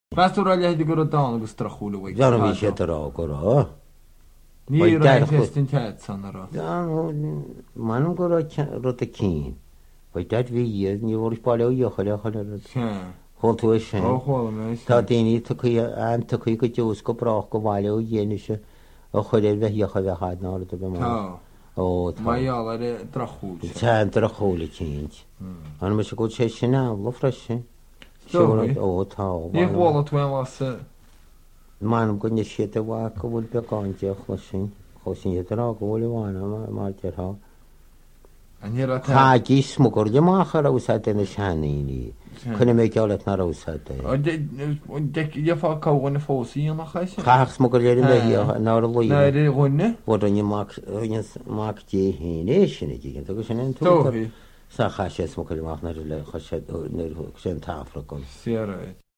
Pastorali hedi goro dan agus strachúla bhaid. Gan bhí sé ará go rá. Ní ra testin tead sanara. Manam go rut a cín. Ba dead bhí ní bhór bailíochaile Holtú sin. Tá daoine an tuí go dús go brach go bhile dhéanaise a chuir bheithiocha bheith chaid ná be má. Maiall drachúil. Tá drachúla cínt. An me se go sé sin ná le freisin. Tá. Ní bhla tú lá. Manam go ne siad a bhha go bhfuil beáinteach le sin cho sin rá go bhfuil bhána má deartha. Tá dí smógur de máchar úsá na seanaí chuna mé geala na úsá. De fá cáhhainna fósaí nach chaise? Chaach smógur léir mé ná luine bhine? Bud máach dé héné sinna ddíginn agus sin tú sa cha sé smógur máach na le sin táfra go. Sé.